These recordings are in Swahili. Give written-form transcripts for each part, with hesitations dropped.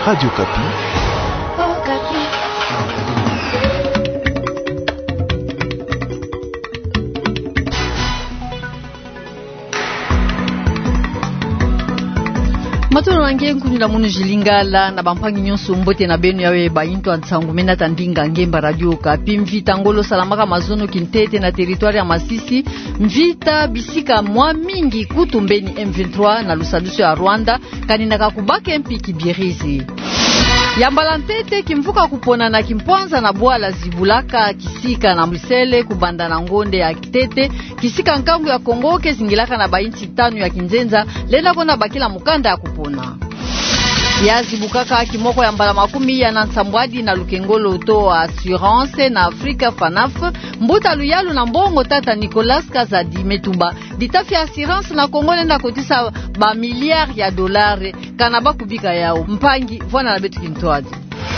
Radio Kapi. Oh, Kapi. Matono wange nkunyula munu jilingala na bampangi nyonso mbote na benu yawe bayinto antangumena tandinga ngemba Radio Kapi. Mvita ngolo salamaka mazono kintete na territoire ya Masisi. Mvita bisika mwa mingi kutumbeni M23 na lusaluso ya Rwanda kanina kakubake mpiki birizi. Yambalantete kimvuka kupona na kimpwanza na bwala zibulaka kisika na msele kubanda na ngonde ya kitete kisika nkangu ya Kongoke zingilaka na bainti tanu ya kinzenza lenda kona bakila mukanda ya kupona. Yazi bukaka kimoko ya mbala makumi ya nansambwadi na lukengolo uto assurance na Afrika FANAF mbuta luyalu na mbongo tata Nicolas Kazadi metumba ditafi assurance na Kongo nenda kotisa ba miliard ya dolari kanaba kubika yao mpangi vwana na betu kintoadi.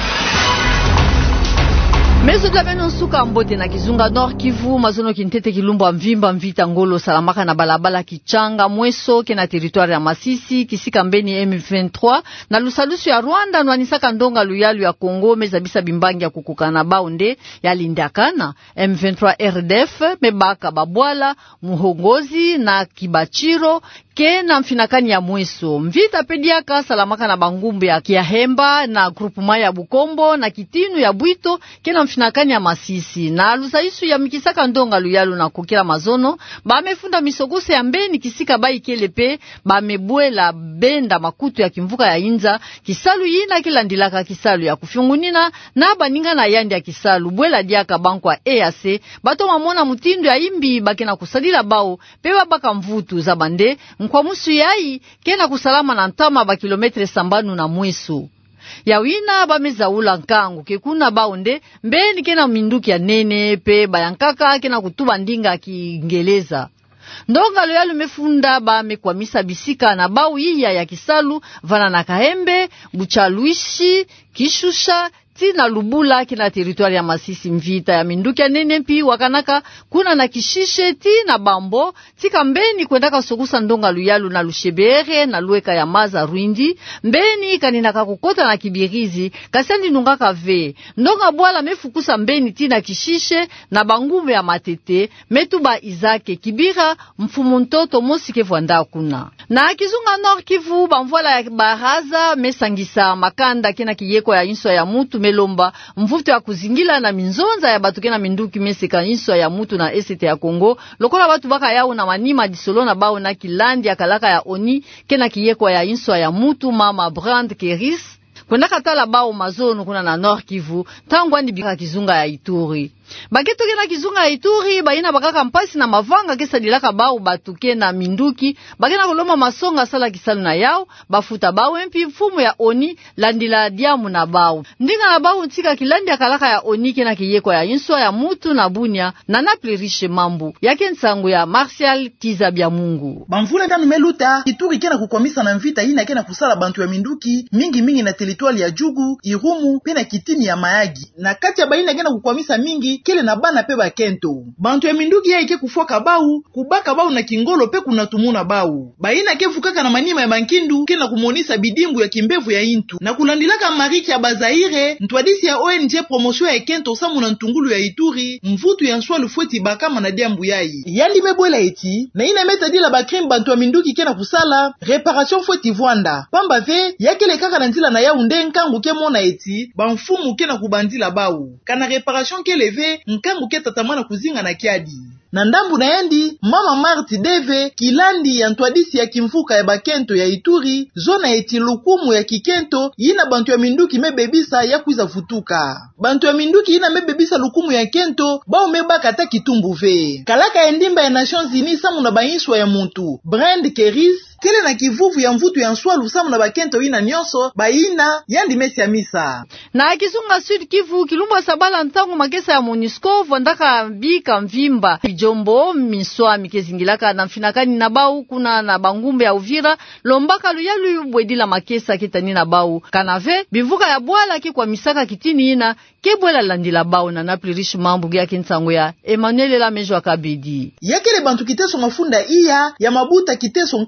Mezo tabeno suka mbote na Kizunga Nord Kivu mazono kintete kilumba mvimba mvita ngolo salamaka na balabala kichanga mweso kena territoire ya Masisi kisika mbeni M23 na lusalusu ya Rwanda nwanisaka ndonga luyalu ya Kongo mezabisa bimbangi ya kukukana baunde ya lindakana M23 RDF mebaka babwala muhongozi na kibachiro kena mfinakani ya mweso mvita pediaka salamaka na bangumbu ya Kiahemba na grupuma ya Bukombo na kitinu ya Bwito kena mfinakani ya Masisi na lusaisu ya mikisaka ndonga luyalu na kukila mazono bamefunda misogose ya mbeni kisika bai kelepe bamebwela benda makutu ya kimvuka ya Inza kisalu yina kilandilaka kisalu ya kufyungunina na baninga na yandi ya kisalu bwela diaka bankwa EAC bato mamona mutindo ya imbi bakena kusadila bao pewa baka mvutu za bande mkwa musu yai kena kusalama na ntama ba kilometre sambanu na mwesu. Yawina bamezaula nkangu kekuna baunde mbeni kena minduki ya nene pe bayankaka kena kutuba ndinga kiingeleza. Ndonga loyalu mefunda bamekwamisa bisika na bau iya ya kisalu vana na Kahembe, Buchaluishi, Kishusha, tina lubula kina territoire ya Masisi mvita ya minduki ya nene mpi wakanaka kuna na Kishishe tina Bambo tika mbeni kwendaka sokusa ndonga luyalu na Lushebere na lueka ya Maza Rwindi mbeni kaninaka kukota na Kibirizi kasandi nungaka ve ndonga bwala mefukusa mbeni tina Kishishe na bangume ya Matete metuba Izake Kibira mfumu ntoto mosike vwanda kuna na Kizunga Nord Kivu bamvola ya baraza mesangisa makanda kena kiyeko ya inso ya mutu melomba mvuto ya kuzingila na minzonza ya batu kena minduki meseka inso ya mutu na esete ya Kongo lokola batu baka yao na manima disolo na bao na kilandi ya kalaka ya oni kena kiyeko ya inso ya mutu mama Brand Keris kwenda katala bao mazono kuna na Nord Kivu tangwa ndi bika Kizunga ya Ituri. Baketo kena Kizunga ya Ituri baina bakaka mpasi na mavanga kesa dilaka bao batu kena minduki bakena koloma masonga sala kisalu na yao bafuta bao mpi mfumu ya oni landila diamu na bao ndinga na bao ntika kilandi ya kalaka ya oni kena kiyeko ya inswa ya mutu na bunya na naplirishe mambu yake nsangu ya Martial Kizabia Mungu bamvula ndanu meluta Ituri kena kukwamisa na mvita ina kena kusala bantu ya minduki mingi na territoire ya Jugu Irumu pena kitini ya Mayagi na kati ya baina kena kukwamisa mingi kile na bana pe bakento bantu ya minduki ya ike kufoka bau kubaka bau na kingolo pe kuna tumuna bau baina ke fukaka na manima ya bankindu kena kumonisa bidimbu ya kimbevu ya intu na kulandilaka mariki ya Bazaire ntwadisi ya ONG promotion ya kento samu na ntungulu ya Ituri mvutu ya nswa lufueti bakama na diambu yai yandi mebwela eti na ina meta dila bakrim bantu ya minduki kena kusala reparation fueti Vwanda pamba ve yakele kaka na nzila na Yaounde nkangu ke mona eti banfumu kena kubandila bau kana reparation ke leve nkangu ke tatamana kuzinga na kiadi na ndambu na yandi mama Marti Deve kilandi ya ntwadisi ya kimfuka ya bakento ya Ituri zona eti lukumu ya kikento yina bantu ya minduki mebebisa ya kuiza futuka bantu ya minduki yina mebebisa lukumu ya kento bao mebaka ta kitumbu ve kalaka ya ndimba ya Nations Unies samu na bayinswa ya muntu Brand Keris kele na kivuvu ya mvutu ya nswalu samu na bakento ina nyonso baina yandi mesi ya misa na Kizunga Sud Kivu kilumba sabala ntangu makesa ya MONUSCO vondaka bika mvimba Jombo miswa mikezingilaka na mfinakani na bau kuna na bangumbe ya Uvira lombaka luyalu bwedila makesa kitani na bau kanave bivuka ya bwala ki kwa misaka kitini ina kebwela landila bau na naplirishi mambu ya kinsango ya Emmanuel la mejo akabidi yakele bantu kiteso mafunda iya ya mabuta kiteso nkama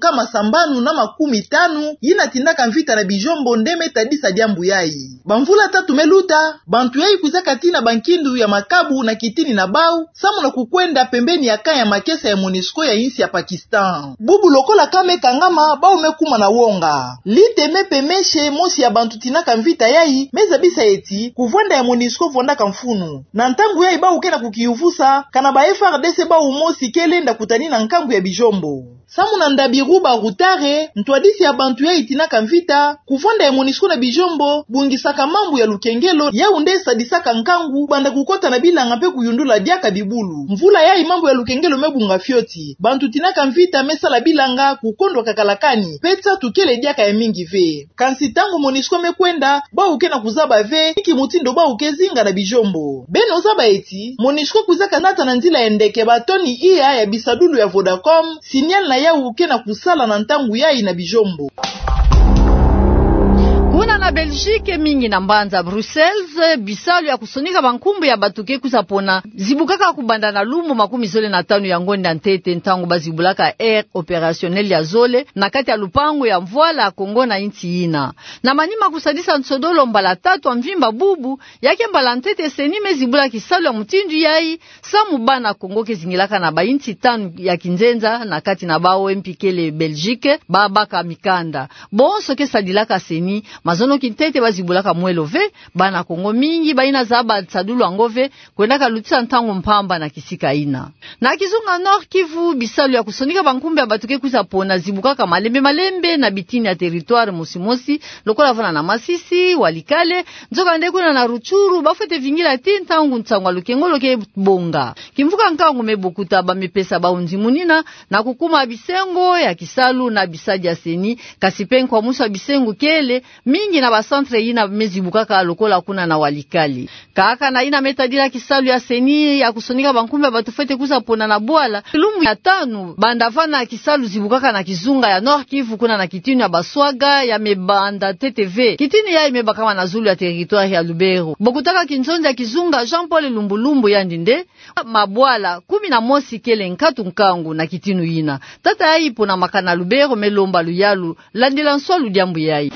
650 na 50 yina tindaka mvita na bijombo ndeme tadisa diambu yai. Bamvula 3 meluta, bantu yai kuzaka tina bankindu ya makabu na kitini na bau, samu na kukwenda pembeni ya kaya makesa ya MONUSCO ya insi ya Pakistan. Bubu lokola kame kangama bau mekuma na wonga. Lite mepe meshe mosi ya bantu tinaka mvita yai, meza bisa eti, kuvwanda ya MONUSCO vonda kamfunu. Na ntangu yai bau kena kukiufusa, kana ba FRDC bau mosi kelenda kutani na nkambu ya bijombo. Samu na ndabiruba rutare, ntwadisi ya bantu yai tinaka mvita, kuvwanda ya MONUSCO na bijombo, bungisaka mambu ya lukengelo, ya undesa disaka nkangu, banda kukota na bilanga pe kuyundula diaka bibulu. Mvula yai mambu ya lukengelo mebunga fyoti. Bantu tinaka mvita mesala bilanga, kukondwa kakalakani, peta tukele diaka ya mingi ve. Kansi tangu MONUSCO mekwenda, ba ukena kuzaba ve, iki mutindo ba ukezinga na bijombo. Beno zaba eti, MONUSCO kuzaka nata na nzila endeke batoni iya ya bisadulu ya Vodacom, sinyal na ya ukena kusala na ntangu yai na bijombo. Kuna na Belgique mingi na mbanza Bruxelles, bisalu ya kusonika bankumbu ya batuke kusapona zibukaka kubanda na lumu 15 ya ngonda ntete ntangu bazibulaka air opérationnel ya zole na kati ya lupango ya mvoala ya Kongo na inti ina. Na manima kusadisa nsodolo mbala 3 wa mvimba bubu yake mbala ntete seni mezibula kisalu ya mutindu yai samu bana Kongo kezingilaka na ba inti 5 ya kinzenza na kati na bao mpikele Belgique babaka mikanda. Bonso kesadilaka seni mazono kintete bazibulaka mwelo ve bana Kongo mingi baina zaba tsadulu angove kwendaka lutisa ntango mpamba na kisika ina. Na kizunga Nord Kivu bisalu ya kusonika bankumbe ya batuke kusapona zibukaka malembe na bitini ya territoire musimosi lokola vana na Masisi Walikale nzoka ndekuna na Ruchuru bafete vingila tintangu ntangwa lukengolo ke bonga kimvuka nkangu mebukuta bamepesa baunzi munina na kukuma bisengo ya kisalu na bisadi ya seni kasipenko musa bisengo kele mingi na basantre ina mezibukaka lokola kuna na Walikali kaka na ina metadila kisalu ya seni ya kusonika bankumbe batufete kusapona na bwala lumu ya 5 bandavana kisalu zibukaka na kizunga ya Nord Kivu kuna na kitini ya Baswaga ya mebanda TTV kitini ya imebaka na Zulu ya territoire ya Lubero bokutaka kinzonza ya kizunga Jean Paul Lumbulumbu ya ndinde mabwala 11 kele nkatu nkangu na kitinu ina tata ya ipo na makana Lubero melomba luyalu landila nswalu diambu yai.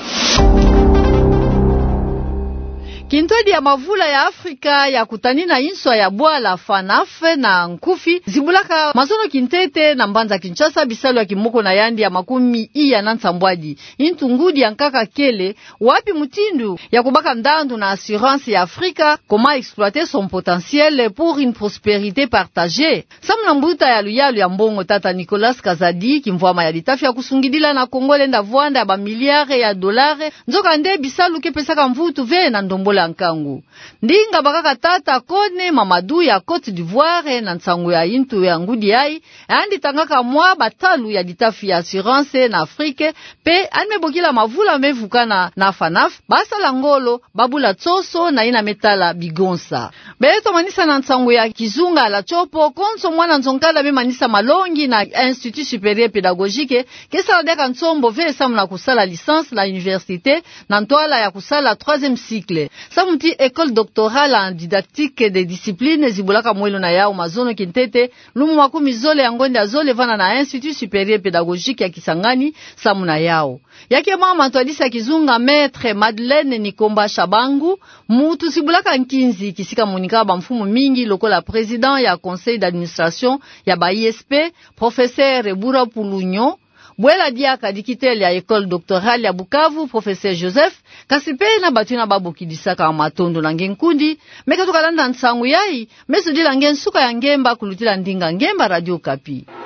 Kintodi ya mavula ya Afrika ya kutanina inswa ya bwala FANAF na nkufi zibulaka mazono kintete na mbanza Kinshasa bisalu ya kimoko na yandi ya makumi iya na nsambwadi intungudi ya nkaka kele wapi mutindu ya kubaka ndandu na assurance ya Afrika comment exploiter son potentiel pour une prospérité partagée. Samna mbuta ya luyalu ya mbongo tata Nicolas Kazadi kimvwama ya litafi ya kusungidila na Kongole nda vwanda ya bamiliare ya dolare nzoka nde bisalu kepesaka mvutu ve na ndombola nkangu. Ndinga bakaka tata Kone Mamadou ya Côte d'Ivoire na nsangu ya intu ya ngudi yai andi tangaka mwa batalu ya litafi ya assurance na Afrique pe animebokila mavula mevukana na FANAF basala ngolo babula tsoso na ina metala bigonsa beto manisa na nsangu ya kizunga la chopo konso mwana nzonkala me manisa malongi na Institut Supérieur Pédagogique kesa deka nsombo ve samu na kusala licence la université na ntwala ya kusala 3e cycle samuti école doctorale en didactique des disciplines zibulaka mwelo na yao mazono kintete lumu makumi zole ya ngonde azole vana na Institut Supérieur Pédagogique ya Kisangani samu na yao yake mama twadisa kizunga maître Madeleine Nikomba Shabangu mutu sibulaka nkinzi kisika munika ba mfumu mingi lokola président ya conseil d'administration ya ba ISP professeur Ebura Pulunyo Bwela diaka dikitele ya école doctorale ya Bukavu professeur Joseph kasipe na batuna babu kidisaka matondo na ngenkundi meka tukalanda nsangu yai mesudila ngensuka ya ngemba kulutila ndinga ngemba Radio Kapi.